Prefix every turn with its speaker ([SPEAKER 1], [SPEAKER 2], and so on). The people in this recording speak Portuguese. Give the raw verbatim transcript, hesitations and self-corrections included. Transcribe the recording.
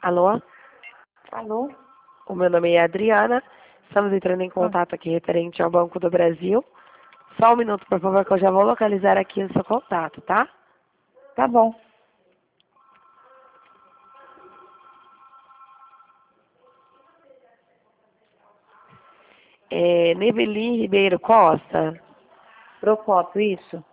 [SPEAKER 1] Alô?
[SPEAKER 2] Alô?
[SPEAKER 1] O meu nome é Adriana. Estamos entrando em contato aqui referente ao Banco do Brasil. Só um minuto, por favor, que eu já vou localizar aqui o seu contato, tá?
[SPEAKER 2] Tá bom.
[SPEAKER 1] É Nebeli Ribeiro Costa.
[SPEAKER 2] Procópio, isso?